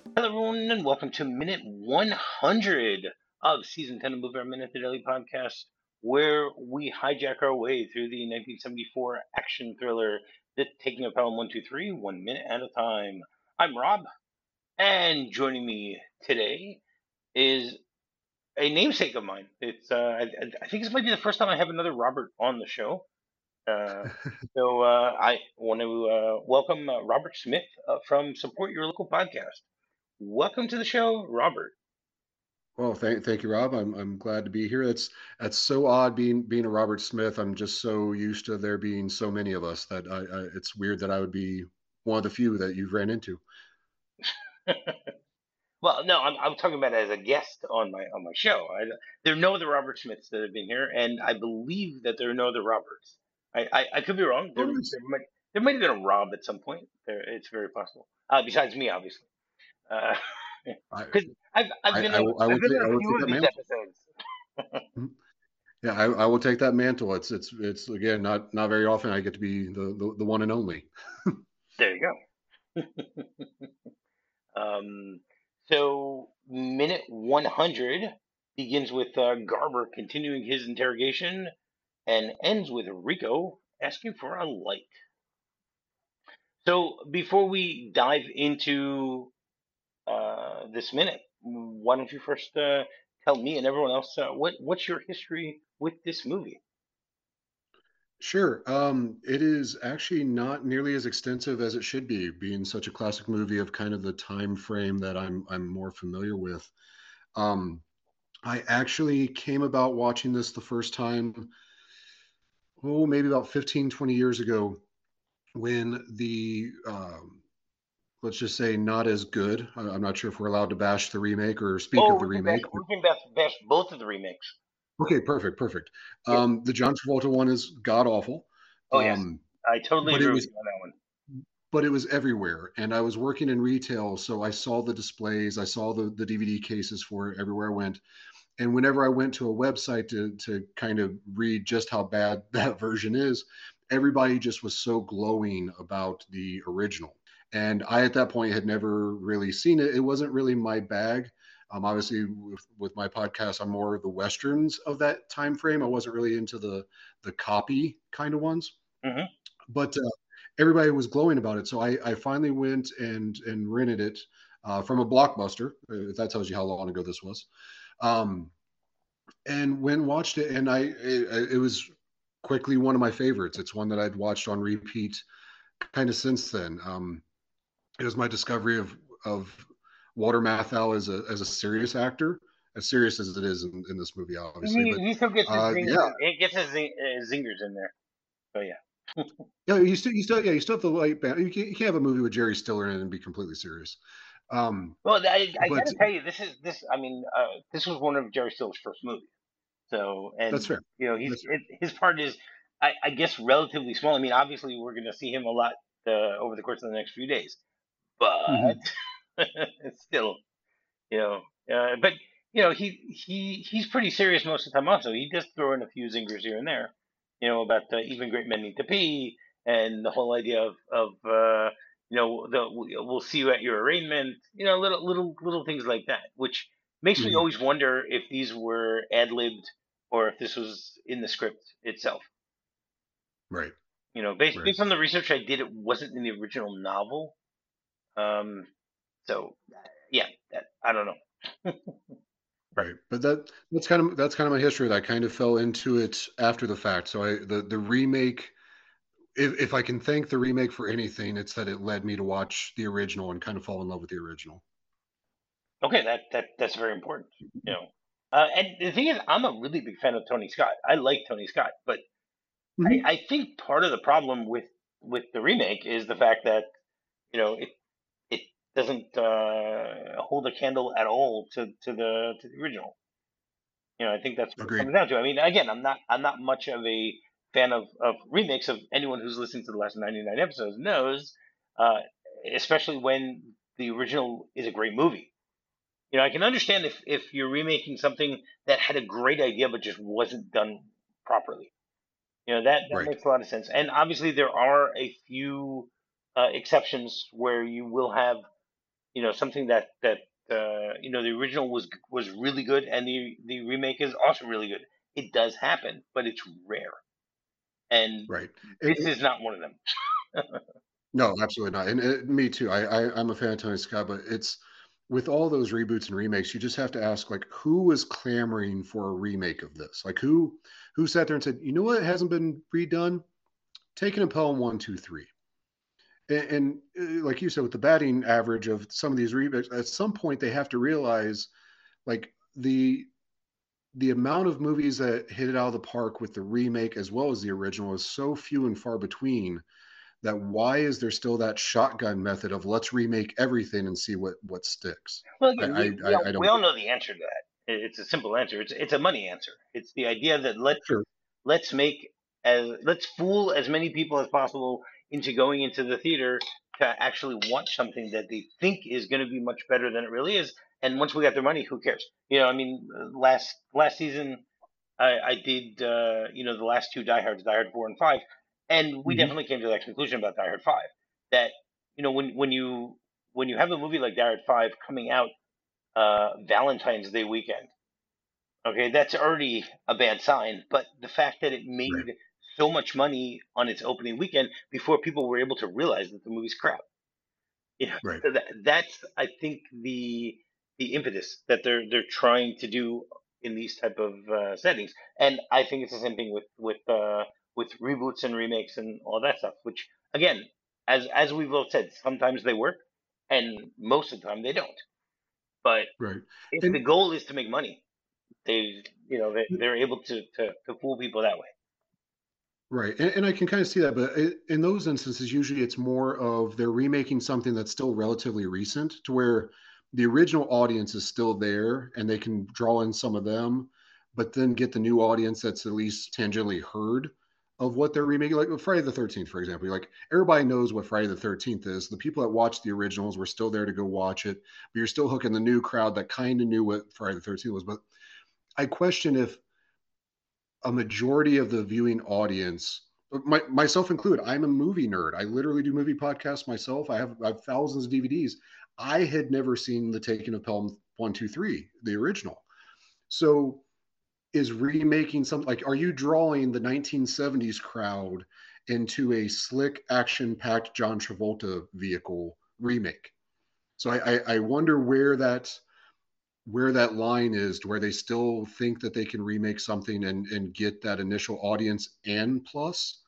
Hello, everyone, and welcome to minute 100 of season 10 of Movie Our Minute, the Daily Podcast, where we hijack our way through the 1974 action thriller, The Taking of Pelham 123, 1 minute at a time. I'm Rob, and joining me today is a namesake of mine. I think this might be the first time I have another Robert on the show. Uh, I want to welcome Robert Smith from Support Your Local Podcast. Welcome to the show, Robert. Well, thank you, Rob. I'm glad to be here. That's so odd being a Robert Smith. I'm just so used to there being so many of us that it's weird that I would be one of the few that you've ran into. Well, no, I'm talking about as a guest on my show. There are no other Robert Smiths that have been here, and I believe that there are no other Roberts. I could be wrong. Oh, nice. There might have been a Rob at some point. It's very possible. Besides me, obviously, I because I I've will been take on I a will few take of that these mantle. episodes. Mhm. Yeah, I will take that mantle. It's again not very often I get to be the one and only. There you go. Um, so minute 100 begins with Garber continuing his interrogation and ends with Rico asking for a light. So before we dive into this minute, why don't you first tell me and everyone else what's your history with this movie? Sure. It is actually not nearly as extensive as it should be, being such a classic movie of kind of the time frame that I'm more familiar with. Um, I actually came about watching this the first time, maybe about 15, 20 years ago when let's just say, not as good. I'm not sure if we're allowed to bash the remake or speak Oh, of the remake. we can bash both of the remakes. Okay, perfect, perfect. Yep. The John Travolta one is god awful. Oh yes, Um, I totally but it agree with was you on that one. but it was everywhere. And I was working in retail, so I saw the displays, I saw the DVD cases for it everywhere I went. And whenever I went to a website to kind of read just how bad that version is, everybody just was so glowing about the original. And I, at that point, had never really seen it. It wasn't really my bag. Obviously, with my podcast, I'm more of the westerns of that time frame. I wasn't really into the copy kind of ones, Hmm. but everybody was glowing about it. So I finally went and rented it from a Blockbuster. If that tells you how long ago this was. Um, and when watched it, and it was quickly one of my favorites. It's one that I'd watched on repeat kind of since then. It was my discovery of Walter Matthau as a serious actor, as serious as it is in this movie, obviously. But He still gets his zings yeah, in. It gets his zingers in there. So yeah. yeah, you still have the light band. You can't have a movie with Jerry Stiller in it and be completely serious. Um, Well, I but gotta tell you, this is this. I mean, this was one of Jerry Stiller's first movies. So, that's and fair. That's fair. his part is, I guess, relatively small. I mean, obviously, we're going to see him a lot over the course of the next few days, but Hmm. it's still, you know, but he's pretty serious most of the time. Also, he does throw in a few zingers here and there, about even great men need to pee, and the whole idea of we'll see you at your arraignment. Little things like that, which makes me Hmm. always wonder if these were ad libbed or if this was in the script itself. Right. Right. Based on the research I did, it wasn't in the original novel. Um, so yeah, I don't know. Right. But that's kind of my history. That I kind of fell into it after the fact. So the remake, if I can thank the remake for anything, it's that it led me to watch the original and kind of fall in love with the original. Okay, that's very important. And the thing is, I'm a really big fan of Tony Scott. I like Tony Scott, but Hmm. I think part of the problem with the remake is the fact that it doesn't hold a candle at all to the original. I think that's what it Agreed. comes down to. I mean, again, I'm not much of a fan of remakes. Of anyone who's listened to the last 99 episodes knows, uh, especially when the original is a great movie. I can understand if you're remaking something that had a great idea but just wasn't done properly. That Right. makes a lot of sense. And obviously, there are a few exceptions where you will have something that the original was really good, and the remake is also really good. It does happen, but it's rare, and Right. this is not one of them. No, absolutely not. And me too. I'm a fan of Tony Scott, but it's with all those reboots and remakes, you just have to ask like who was clamoring for a remake of this? Like who sat there and said, you know what hasn't been redone? Taking a Pelham 1, 2, 3. And like you said, with the batting average of some of these remakes, at some point they have to realize like the amount of movies that hit it out of the park with the remake as well as the original is so few and far between that why is there still that shotgun method of let's remake everything and see what sticks? Well, I again, I I we don't all get know the answer to that. It's a simple answer. It's a money answer. It's the idea that sure. let's fool as many people as possible into going into the theater to actually watch something that they think is going to be much better than it really is. And once we got their money, who cares? I mean, last season I did the last two Die Hards, Die Hard 4 and 5, and we Hmm. definitely came to that conclusion about Die Hard 5 that when you have a movie like Die Hard 5 coming out Valentine's Day weekend. Okay, that's already a bad sign. But the fact that it Right, made so much money on its opening weekend before people were able to realize that the movie's crap. right, That's I think the impetus that they're trying to do in these type of settings, and I think it's the same thing with reboots and remakes and all that stuff. Which again, as we've both said, sometimes they work, and most of the time they don't. But right. if the And goal is to make money, they're able to fool people that way. right, and I can kind of see that, but in those instances, usually it's more of they're remaking something that's still relatively recent, to where the original audience is still there, and they can draw in some of them, but then get the new audience that's at least tangentially heard of what they're remaking. Like with Friday the 13th, for example, like everybody knows what Friday the 13th is. The people that watched the originals were still there to go watch it, but you're still hooking the new crowd that kind of knew what Friday the 13th was. But I question if a majority of the viewing audience, myself included, I'm a movie nerd. I literally do movie podcasts myself. I have thousands of DVDs. I had never seen The Taking of Pelham 1, 2, 3, the original. So is remaking something like, are you drawing the 1970s crowd into a slick, action packed John Travolta vehicle remake? So I wonder where that line is to where they still think that they can remake something and get that initial audience and plus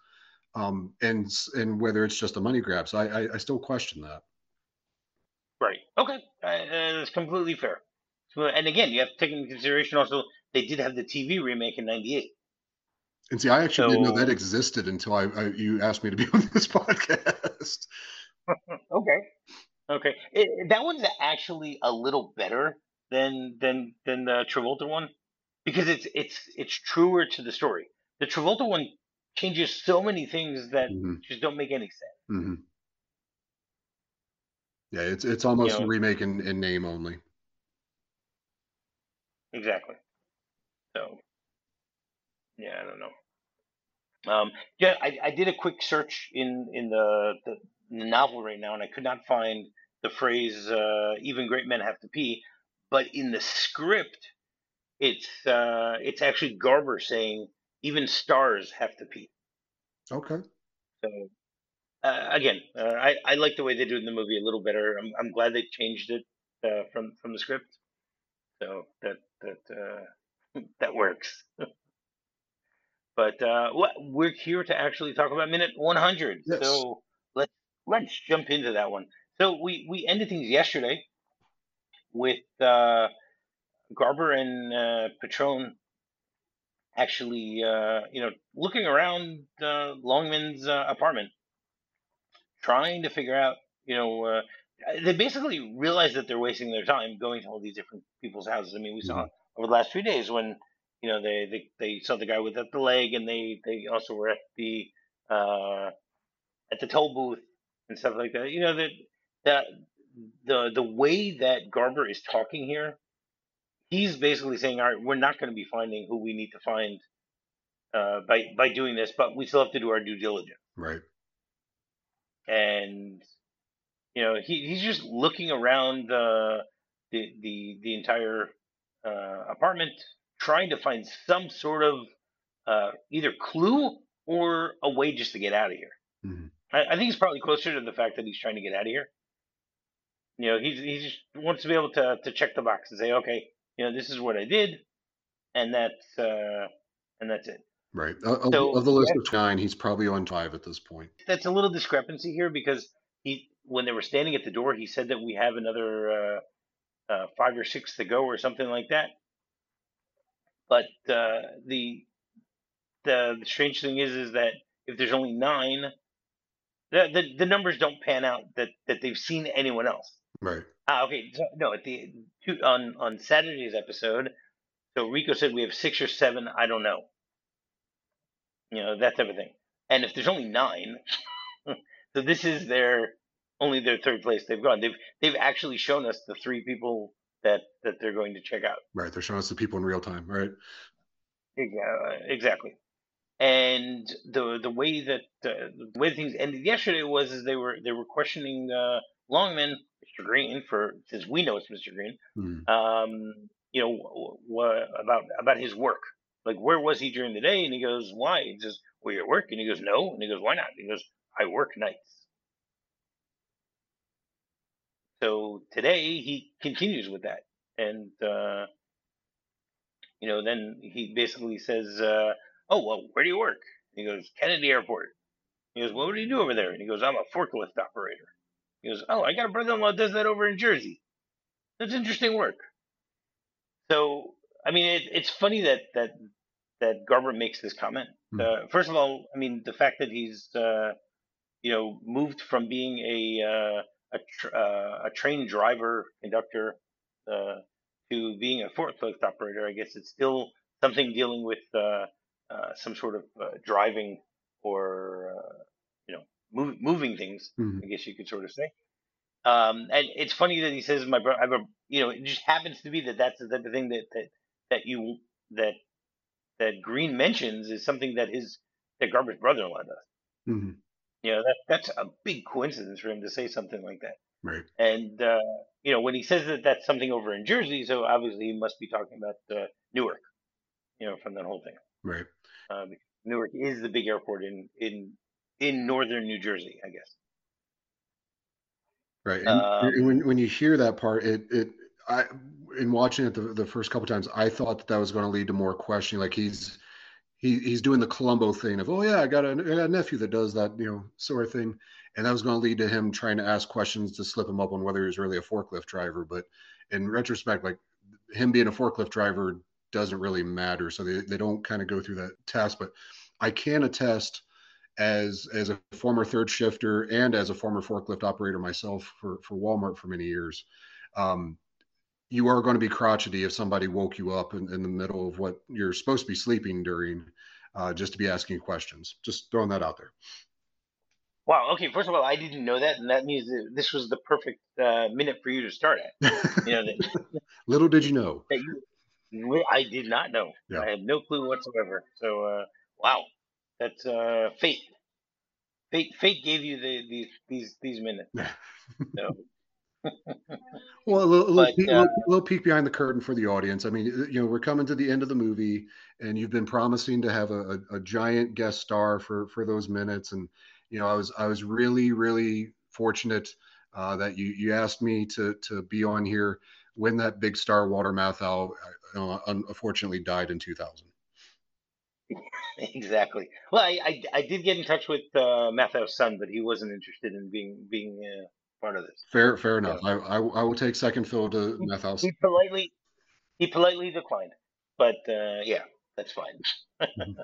and whether it's just a money grab. So I still question that. Right. Okay. That's completely fair. So, and again, you have to take into consideration also they did have the TV remake in '98. And see, I actually didn't know that So existed until you asked me to be on this podcast. okay, okay, that one's actually a little better than the Travolta one because it's truer to the story. The Travolta one changes so many things that Hmm. just don't make any sense. Hmm. Yeah, it's You almost a know remake in name only. exactly. So yeah, I don't know. Yeah, I did a quick search in the novel right now, and I could not find the phrase "even great men have to pee," but in the script, it's actually Garber saying "even stars have to pee." Okay. So again, I like the way they do it in the movie a little better. I'm glad they changed it from the script, so that works. But we're here to actually talk about minute 100. Yes. So let's let's jump into that one. So we ended things yesterday with Garber and Patron actually looking around Longman's apartment, trying to figure out they basically realize that they're wasting their time going to all these different people's houses. I mean, we saw Hmm. over the last 3 days when they saw the guy without the leg, and they also were uh, at the toll booth and stuff like that. That the way that Garber is talking here, he's basically saying, "All right, we're not going to be finding who we need to find by doing this, but we still have to do our due diligence." Right. And He's just looking around the entire apartment, trying to find some sort of either clue or a way just to get out of here. Mhm. I think it's probably closer to the fact that he's trying to get out of here. He just wants to be able to check the box and say, okay, this is what I did, and that's it. Right. Of So the list yeah, of 9, he's probably on 5 at this point. that's a little discrepancy here because when they were standing at the door, he said that we have another 5 or 6 to go or something like that. But the strange thing is that if there's only 9, the numbers don't pan out that they've seen anyone else. Right. Okay. So, no, on Saturday's episode, so Rico said we have 6 or 7. I don't know. That type of thing. And if there's only 9, so this is only their third place they've gone. They've actually shown us the 3 people that they're going to check out. Right. They're showing us the people in real time. Right. Exactly. And the way things ended yesterday was they were questioning Longman, Mr. Green, for since we know it's Mr. Green, Mhm. about his work. Like, where was he during the day? And he goes, why? He says, were you at work? And he goes, no. And he goes, why not? And he goes, I work nights. So today he continues with that, and then he basically says, "Oh, well, where do you work?" And he goes, "Kennedy Airport." He goes, "Well, what do you do over there?" And he goes, "I'm a forklift operator." He goes, "Oh, I got a brother-in-law who does that over in Jersey. That's interesting work." So, I mean, it's funny that Garber makes this comment. Mhm. First of all, I mean, the fact that he's moved from being a train driver conductor uh, to being a forklift operator. I guess it's still something dealing with some sort of driving or moving things. Mhm. I guess you could sort of say. And it's funny that he says my brother. It just happens to be that's the type of thing that you that that Green mentions is something that Garber's brother-in-law does. Mhm. That's a big coincidence for him to say something like that. Right. And when he says that that's something over in Jersey, so obviously he must be talking about Newark. From that whole thing. Right. Newark is the big airport in northern New Jersey, I guess. Right. And Um, when you hear that part, I in watching it the first couple times, I thought that was going to lead to more questioning. Like he's doing the Columbo thing of, oh yeah, I got a nephew that does that, sort of thing, and that was going to lead to him trying to ask questions to slip him up on whether he was really a forklift driver. But in retrospect, like him being a forklift driver doesn't really matter, so they don't kind of go through that task. But I can attest as a former third shifter and as a former forklift operator myself for Walmart for many years. Um, you are going to be crotchety if somebody woke you up in the middle of what you're supposed to be sleeping during, just to be asking questions. Just throwing that out there. wow. Okay. First of all, I didn't know that, and that means that this was the perfect minute for you to start at. Little did you know. That I did not know. Yeah. I had no clue whatsoever. So, wow, that's fate. Fate gave you these minutes. So, Well, but little peek behind the curtain for the audience. I mean, we're coming to the end of the movie, and you've been promising to have a giant guest star for those minutes. And I was really really fortunate that you asked me to be on here when that big star Walter Matthau unfortunately died in 2000. exactly. Well, I did get in touch with Matthew's son, but he wasn't interested in being part of this. Fair enough. So I will take second fill to he, Matthau's. he politely he politely declined. But yeah, that's fine. Mhm.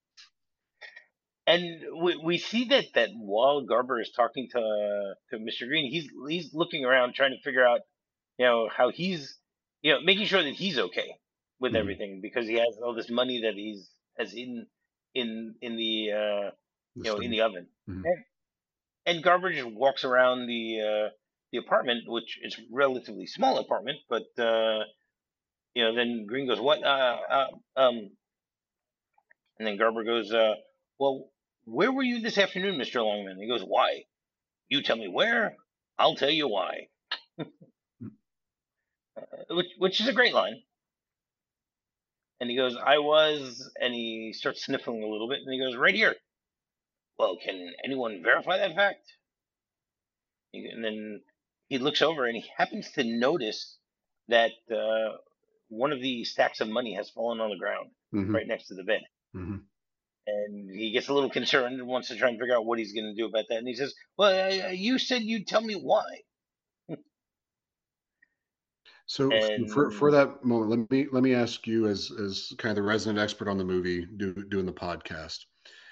And we see that while Garber is talking to Mr. Green, he's looking around trying to figure out how he's making sure that he's okay with Mhm. everything because he has all this money that he's has in the The in stove. the oven. Mhm. And Garber just walks around the apartment, which is a relatively small apartment, but then Green goes, "What?" And then Garber goes, "Well, where were you this afternoon, Mr. Longman?" He goes, "Why? You tell me where. I'll tell you why. Which is a great line. And he goes, I was, and he starts sniffling a little bit, and he goes, right here. Well, can anyone verify that fact? And then he looks over and he happens to notice that one of the stacks of money has fallen on the ground Mm-hmm. right next to the bed. Mm-hmm. And he gets a little concerned and wants to try and figure out what he's going to do about that. And he says, well, you said you'd tell me why. So for And that moment, let me ask you as kind of the resident expert on the movie, doing the podcast.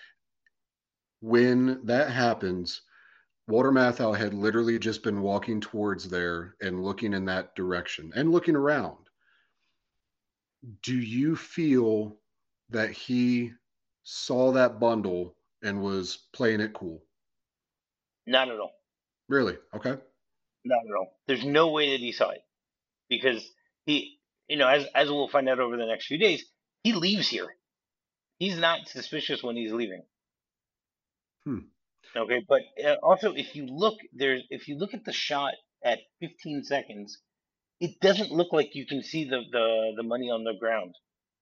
When that happens, Walter Matthau had literally just been walking towards there and looking in that direction and looking around. Do you feel that he saw that bundle and was playing it cool? not at all. Really? Okay. Not at all. There's no way that he saw it because he, as we'll find out over the next few days, he leaves here. He's not suspicious when he's leaving. Hmm. Okay, but also if you look at the shot at 15 seconds, it doesn't look like you can see the money on the ground.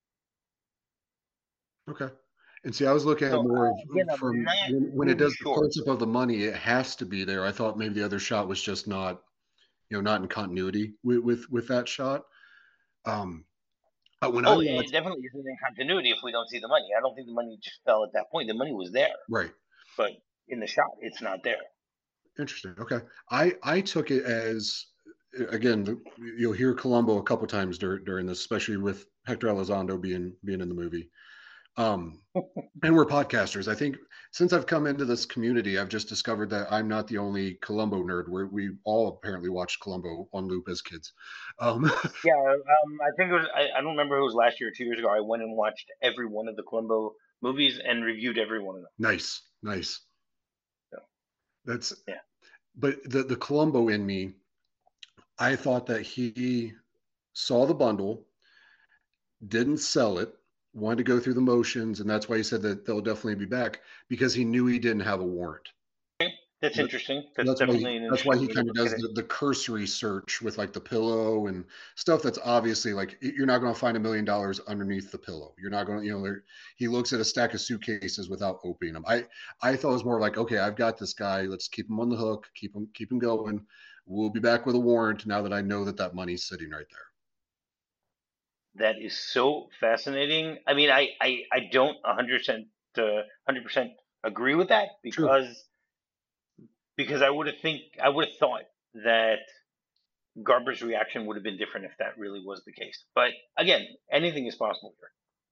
Okay. And see, I was looking at it So more again, I'm from not when it really does the sure. close up of the money, it has to be there. I thought maybe the other shot was just not, not in continuity with that shot. Um, when I Oh, it watched, definitely isn't in continuity if we don't see the money. I don't think the money just fell at that point. The money was there, right, but in the shot, it's not there. interesting. Okay, I took it as, again, you'll hear Columbo a couple times during this, especially with Hector Elizondo being in the movie. And we're podcasters. I think since I've come into this community, I've just discovered that I'm not the only Columbo nerd. We all apparently watched Columbo on loop as kids. Um, Yeah, I think it was. I don't remember if it was last year or 2 years ago. I went and watched every one of the Columbo movies and reviewed every one of them. nice, nice. So That's yeah, but the Columbo in me, I thought that he saw the bundle, didn't sell it, wanted to go through the motions, and that's why he said that they'll definitely be back because he knew he didn't have a warrant. that's interesting. That's That's why definitely an that's why interesting he way to kind of look at does it. the cursory search with like the pillow and stuff that's obviously like you're not going to find $1 million underneath the pillow. You're not going to, he looks at a stack of suitcases without opening them. I thought it was more like, okay, I've got this guy. Let's keep him on the hook, keep him going. We'll be back with a warrant now that I know that money's sitting right there. That is so fascinating. I mean, I don't 100% agree with that Sure. because I would have thought that Garber's reaction would have been different if that really was the case. But again, anything is possible here.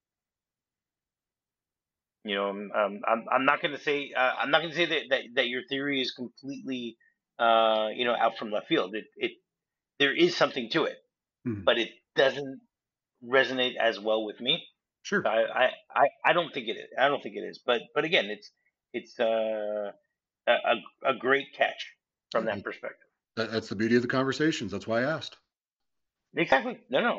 I'm not going to say that your theory is completely out from left field. It there is something to it, Mhm. but it doesn't resonate as well with me. Sure. I don't think it is. I don't think it is. But again, it's a great catch from that perspective. That's the beauty of the conversations. That's why I asked. Exactly. No.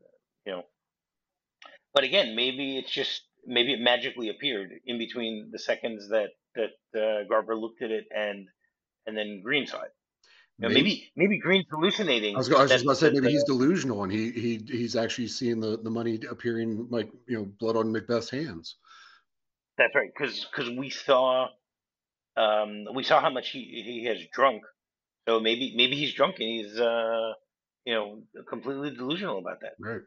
But again, maybe it magically appeared in between the seconds that Garber looked at it and then Green saw it. Maybe Maybe Green's hallucinating I was that just about to say that maybe he's delusional and he's actually seeing the money appearing like blood on Macbeth's hands. that's right because we saw how much he has drunk. So maybe he's drunk and he's completely delusional about that. Right.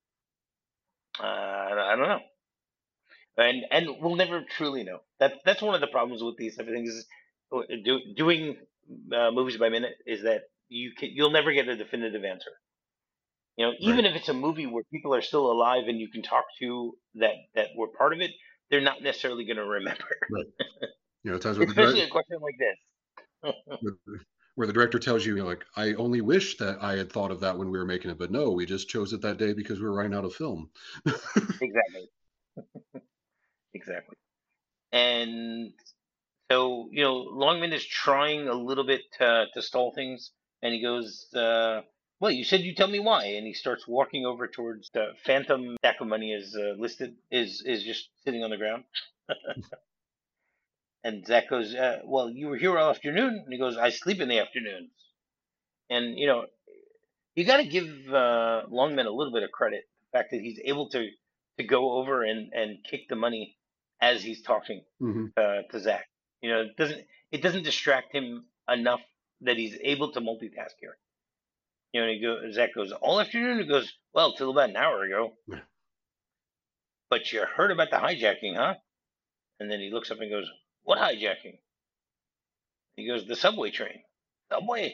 I don't know, and we'll never truly know. That's one of the problems with these type of things. Is doing movies by minute is that you'll never get a definitive answer. Right. Even if it's a movie where people are still alive and you can talk to that were part of it, they're not necessarily going to remember, Right. Times where especially a question like this. where the director tells you, like, I only wish that I had thought of that when we were making it, but no, we just chose it that day because we were running out of film. Exactly, exactly. And so, Longman is trying a little bit to stall things, and he goes, "Well, you said you tell me why." And he starts walking over towards the phantom stack of money is listed is just sitting on the ground. And Zach goes, well, you were here all afternoon. And he goes, I sleep in the afternoons. And, you got to give Longman a little bit of credit. The fact that he's able to go over and kick the money as he's talking Hmm. to Zach. It doesn't distract him enough that he's able to multitask here. Zach goes, all afternoon? He goes, well, till about an hour ago. Yeah. But you heard about the hijacking, huh? And then he looks up and goes, what hijacking? He goes, the subway train. Subway?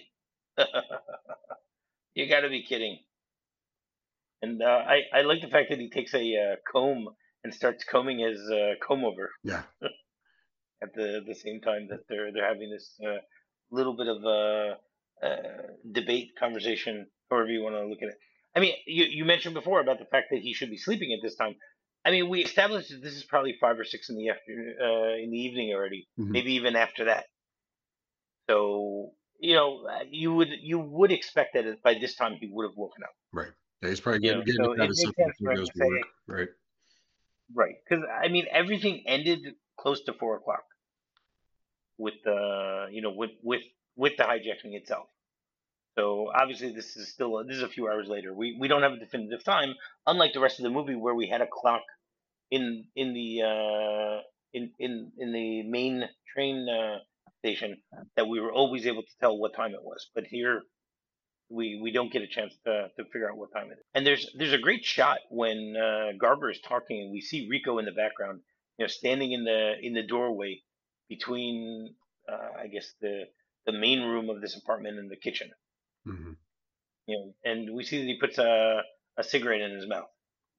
You got to be kidding. And I like the fact that he takes a comb and starts combing his comb over Yeah. at the same time that they're having this little bit of debate conversation, however you want to look at it. I mean, you mentioned before about the fact that he should be sleeping at this time. I mean, we established that this is probably 5 or 6 in the afternoon, in the evening already, Hmm. maybe even after that. So you would expect that by this time he would have woken up. Right. Yeah, he's probably getting So to have it his makes supper sense before for he him goes to to work. say, Right. right, because I mean everything ended close to 4 o'clock with the with the hijacking itself. So obviously this is a few hours later. We don't have a definitive time, unlike the rest of the movie where we had a clock in the in the main train station that we were always able to tell what time it was. But here we don't get a chance to figure out what time it is. And there's a great shot when Garber is talking and we see Rico in the background, standing in the doorway between I guess the main room of this apartment and the kitchen. Hmm. And we see that he puts a cigarette in his mouth.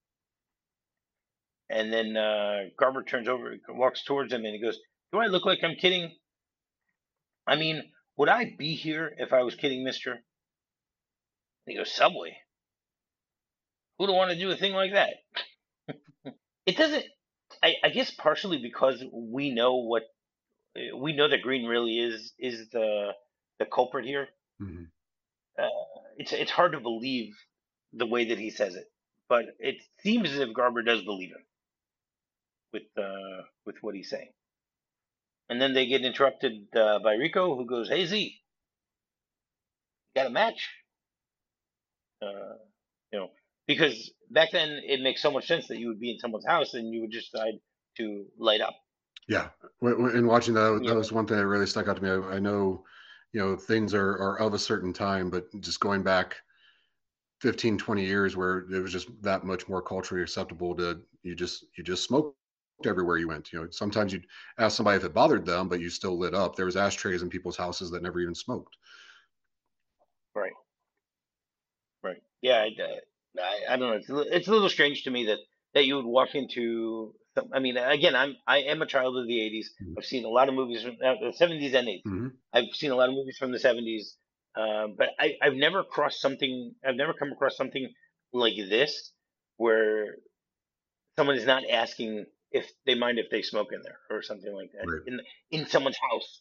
And then Garber turns over, walks towards him, and he goes, "Do I look like I'm kidding? I mean, would I be here if I was kidding, Mister?" And he goes, "Subway? Who'd want to do a thing like that?" It doesn't. I guess partially because we know that Green really is the culprit here. Hmm. Uh, it's hard to believe the way that he says it, but it seems as if Garber does believe him with what he's saying. And then they get interrupted by Rico, who goes, "Hey Z, you got a match?" Uh, you know, because back then it makes so much sense that you would be in someone's house and you would just decide to light up. Yeah. In watching that, You that know, was one thing that really stuck out to me. I know, things are of a certain time, but just going back 15, 20 years where it was just that much more culturally acceptable to you just smoked everywhere you went. Sometimes you'd ask somebody if it bothered them, but you still lit up. There was ashtrays in people's houses that never even smoked. right, right. Yeah, I don't know. It's a little strange to me that you would walk into. I mean, again, I am a child of the '80s. Mhm. I've seen a lot of movies from the '70s and '80s. Mhm. I've seen a lot of movies from the '70s, but I've never crossed something. I've never come across something like this where someone is not asking if they mind if they smoke in there or something like that Right. in someone's house.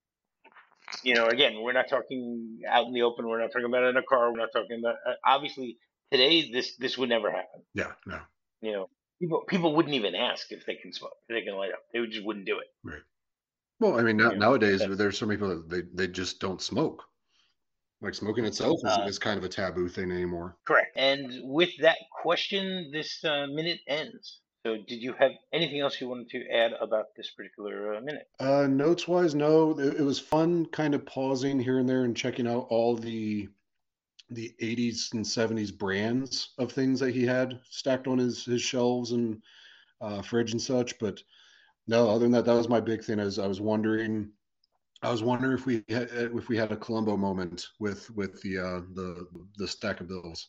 Again, we're not talking out in the open. We're not talking about in a car. We're not talking about obviously today. This would never happen. Yeah. No. You know, people wouldn't even ask if they can smoke, if they can light up. Just wouldn't do it. Right. Well, I mean, But nowadays that's there's so many people that they just don't smoke. Like smoking itself uh, is kind of a taboo thing anymore. correct. And with that question, this minute ends. So, did you have anything else you wanted to add about this particular minute? Notes wise, no. It was fun, kind of pausing here and there and checking out all the 80s and 70s brands of things that he had stacked on his shelves and fridge and such. But no, other than that, that was my big thing. As I was wondering if we had a Columbo moment with the stack of bills.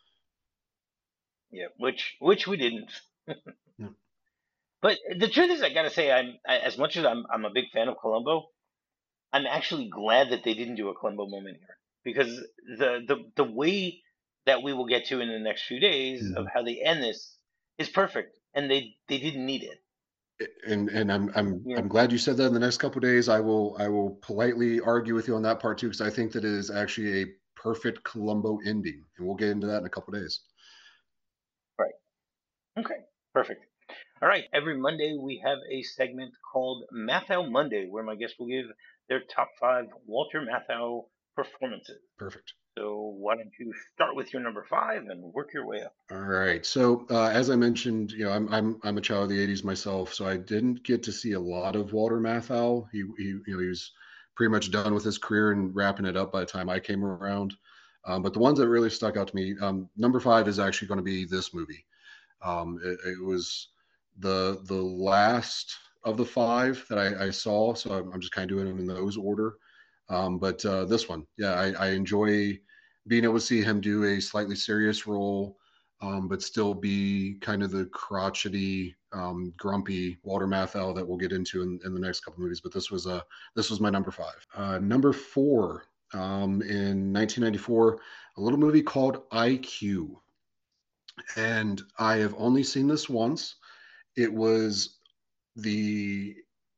Yeah, which we didn't. Yeah. But the truth is, I gotta say, as much as I'm a big fan of Columbo, I'm actually glad that they didn't do a Columbo moment here because the way that we will get to in the next few days of Mhm. how they end this is perfect, and they didn't need it. And I'm You I'm know, glad you said that. In the next couple of days, I will politely argue with you on that part too, because I think that it is actually a perfect Columbo ending, and we'll get into that in a couple of days. right? Okay, perfect. All right, every Monday we have a segment called Matthau Monday, where my guests will give their top five Walter Matthau performances. Perfect. So why don't you start with your number five and work your way up? All right. So as I mentioned, I'm a child of the '80s myself, so I didn't get to see a lot of Walter Matthau. He was pretty much done with his career and wrapping it up by the time I came around. But the ones that really stuck out to me, number five is actually going to be this movie. It was the last of the five that I saw, so I'm just kind of doing them in those order. But this one, yeah, I enjoy being able to see him do a slightly serious role, but still be kind of the crotchety, grumpy Walter Matthau that we'll get into in the next couple movies. But this was my number five. Number four, in 1994, a little movie called IQ, and I have only seen this once. It was the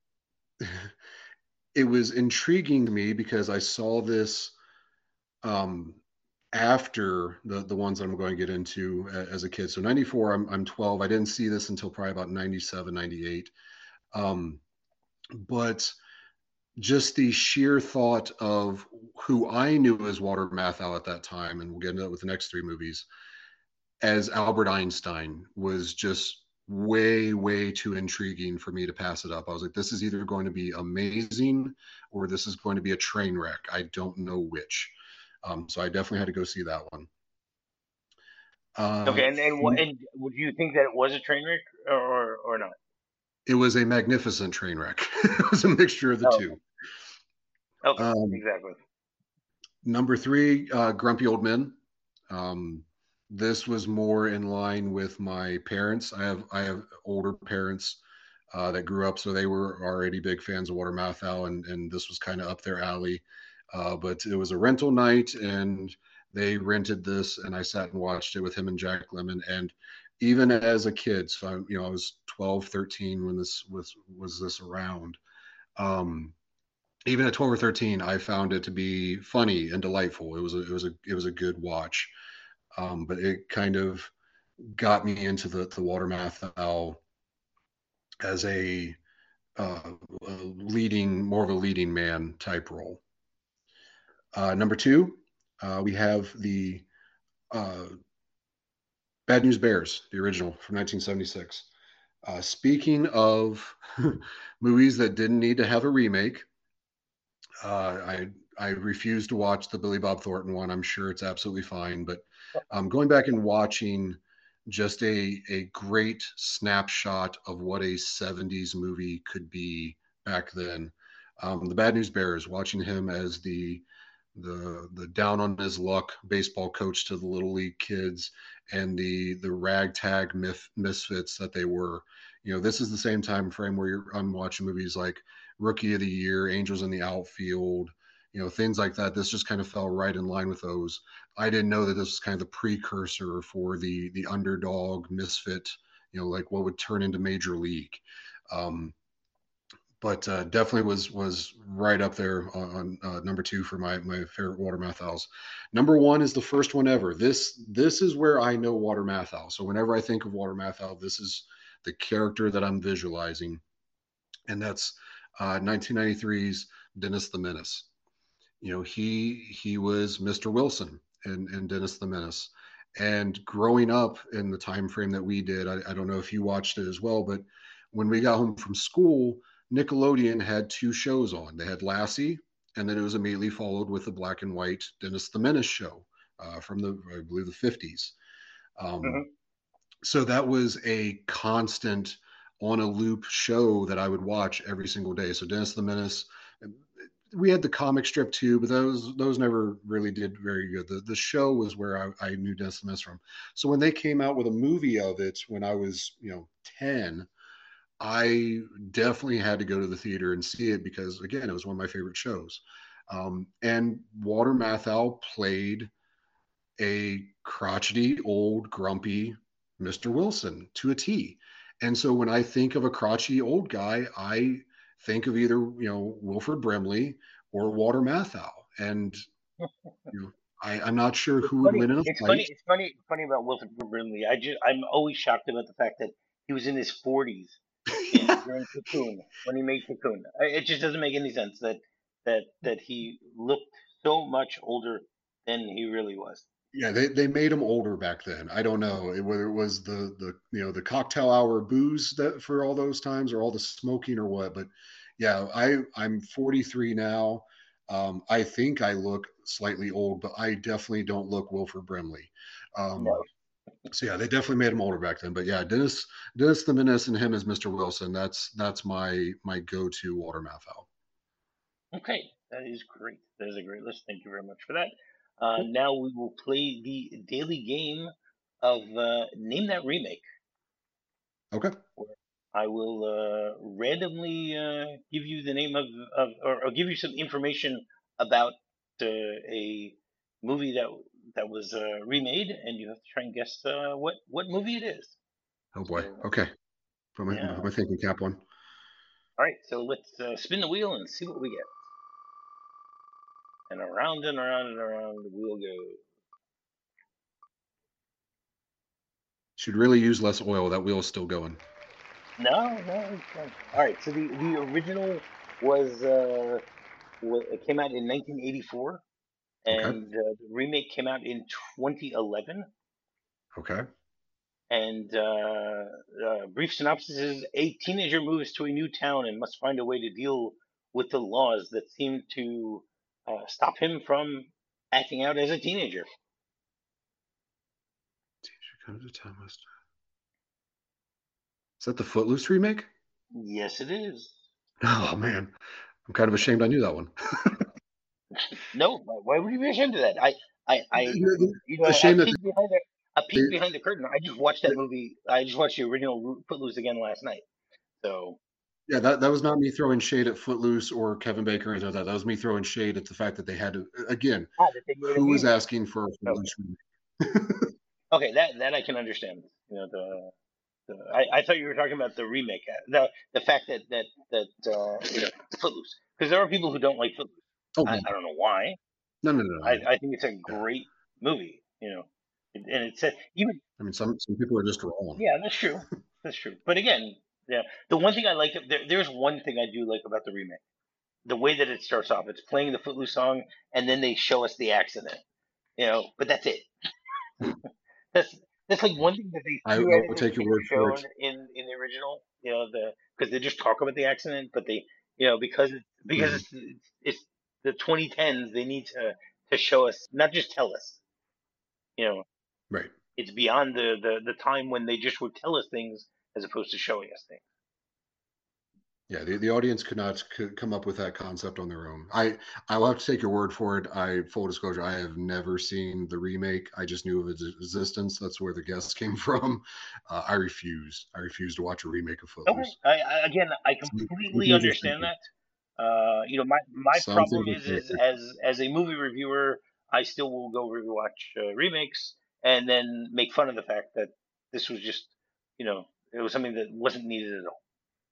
it was intriguing to me because I saw this um, after the ones that I'm going to get into as a kid. So 94, I'm 12. I didn't see this until probably about 97, 98. Um, but just the sheer thought of who I knew as Walter Matthau at that time, and we'll get into that with the next three movies, as Albert Einstein was just way too intriguing for me to pass it up. I was like, this is either going to be amazing or this is going to be a train wreck. I don't know which. So I definitely had to go see that one. Uh, Okay, and would you think that it was a train wreck or not? it was a magnificent train wreck. It was a mixture of the Oh, two. okay, Um, exactly. Number three, Grumpy Old Men. Um, this was more in line with my parents. I have older parents that grew up, so they were already big fans of Walter Matthau, and this was kind of up their alley. But it was a rental night, and they rented this, and I sat and watched it with him and Jack Lemmon. And even as a kid, so I was 12, 13 when this was this around. Um, Even at 12 or 13, I found it to be funny and delightful. It was a good watch. But it kind of got me into the Walter Matthau as a leading, more of a leading man type role. Number two, we have the uh, Bad News Bears, the original from 1976. Speaking of movies that didn't need to have a remake, I refuse to watch the Billy Bob Thornton one. I'm sure it's absolutely fine, but going back and watching just a great snapshot of what a '70s movie could be back then. The Bad News Bears, watching him as the down on his luck baseball coach to the little league kids, and the ragtag misfits that they were. This is the same time frame where I'm watching movies like Rookie of the Year, Angels in the Outfield, things like that. This just kind of fell right in line with those. I didn't know that this was kind of the precursor for the underdog misfit, like what would turn into Major League. Um, but definitely was right up there on number two for my favorite Walter Matthau's. Number one is the first one ever. This is where I know Walter Matthau. So whenever I think of Walter Matthau, this is the character that I'm visualizing, and that's 1993's Dennis the Menace. He was Mr. Wilson in Dennis the Menace. And growing up in the time frame that we did, I don't know if you watched it as well, but when we got home from school, Nickelodeon had two shows on. They had Lassie, and then it was immediately followed with the black and white Dennis the Menace show from I believe, the 50s. Um, Hmm. so that was a constant on a loop show that I would watch every single day. So Dennis the Menace, we had the comic strip too, but those never really did very good. The show was where I knew Dennis the Menace from. So when they came out with a movie of it when I was 10, I definitely had to go to the theater and see it because again it was one of my favorite shows. And Walter Matthau played a crotchety old grumpy Mr. Wilson to a T. And so when I think of a crotchety old guy, I think of either Wilford Brimley or Walter Matthau. And you know, I'm not sure It's who would funny. win in a It's funny. fight. It's funny. Funny about Wilford Brimley. I'm always shocked about the fact that he was in his 40s during Cocoon when he made Cocoon. It just doesn't make any sense that he looked so much older than he really was. Yeah, they made him older back then. I don't know whether it was the the cocktail hour booze that for all those times or all the smoking or what. But yeah, I'm 43 now. I think I look slightly old, but I definitely don't look Wilford Brimley. No. So yeah, they definitely made him older back then. But yeah, Dennis the Menace and him as Mr. Wilson. That's my go-to Walter Matthau. Okay, that is great. That is a great list. Thank you very much for that. Now we will play the daily game of Name That Remake. Okay. Where I will randomly give you the name or give you some information about a movie that was remade, and you have to try and guess what movie it is. Oh boy. So Okay. yeah. Put my thinking cap on. All right. So let's spin the wheel and see what we get. And around and around and around the wheel goes. Should really use less oil. That wheel's still going. No, it's fine. All right. So the original was it came out in 1984, Okay. and the remake came out in 2011. Okay. And brief synopsis is: a teenager moves to a new town and must find a way to deal with the laws that seem to stop him from acting out as a teenager. Teacher comes to town. Is that the Footloose remake? Yes, it is. Oh man, I'm kind of ashamed I knew that one. No, why would you be ashamed of that? I Ashamed that peeked behind the I they, peeked behind the curtain. I just watched that movie. I just watched the original Footloose again last night. So yeah, that was not me throwing shade at Footloose or Kevin Bacon or anything like that. That was me throwing shade at the fact that they had to again. that they made a Who was remake. asking for a Okay, Footloose remake? okay, that I can understand. I thought you were talking about the remake, the fact that Footloose, because there are people who don't like Footloose. Oh I don't know why. no. I think it's a Yeah. great movie. And it said even I mean, some people are just wrong. yeah, that's true. That's true. But again, yeah, the one thing I like there's one thing I do like about the remake. The way that it starts off, it's playing the Footloose song, and then they show us the accident. But that's it. That's that's like one thing that they I will theoretically take your could have word for it. shown in the original. Because they just talk about the accident, but they because Mhm. it's the 2010s, they need to show us, not just tell us. You know, Right. it's beyond the time when they just would tell us things as opposed to showing us things. Yeah, the audience could come up with that concept on their own. I will have to take your word for it. Full disclosure, I have never seen the remake. I just knew of its existence. That's where the guess came from. I refuse. I refuse to watch a remake of Okay, Footloose. again, I Some completely things are understand stupid. that. My Some problem things are is very as a movie reviewer, I still will go rewatch remakes and then make fun of the fact that this was just, it was something that wasn't needed at all.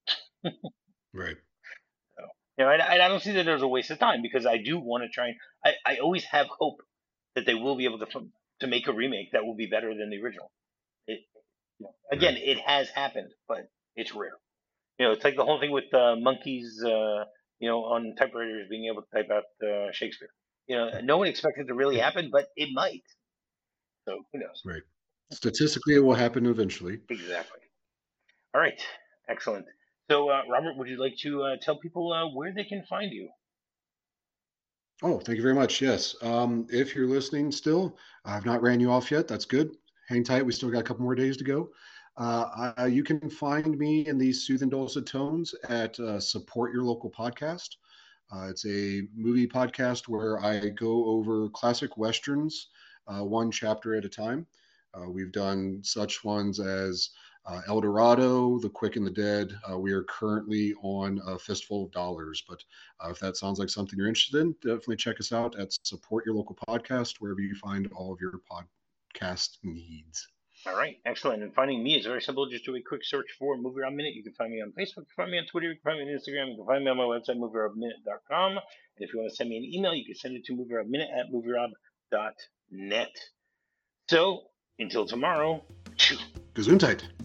right. So, I don't see that there's a waste of time because I do want to try and I always have hope that they will be able to make a remake that will be better than the original. It, Right. again, it has happened, but it's rare. It's like the whole thing with monkeys, on typewriters being able to type out Shakespeare. No one expected it to really happen, but it might. So who knows? Right. Statistically, it will happen eventually. Exactly. All right. Excellent. So, Robert, would you like to tell people where they can find you? Oh, thank you very much. Yes. If you're listening still, I've not ran you off yet. That's good. Hang tight. We still got a couple more days to go. You can find me in these soothing dulcet tones at Support Your Local Podcast. It's a movie podcast where I go over classic westerns, one chapter at a time. We've done such ones as El Dorado, The Quick and the Dead. We are currently on A Fistful of Dollars. But if that sounds like something you're interested in, definitely check us out at Support Your Local Podcast, wherever you find all of your podcast needs. All right, excellent. And finding me is very simple. Just do a quick search for Movie Rob Minute. You can find me on Facebook, you can find me on Twitter, you can find me on Instagram, you can find me on my website, movierobminute.com. And if you want to send me an email, you can send it to movierobminute@movierob.net. So, until tomorrow, Gesundheit.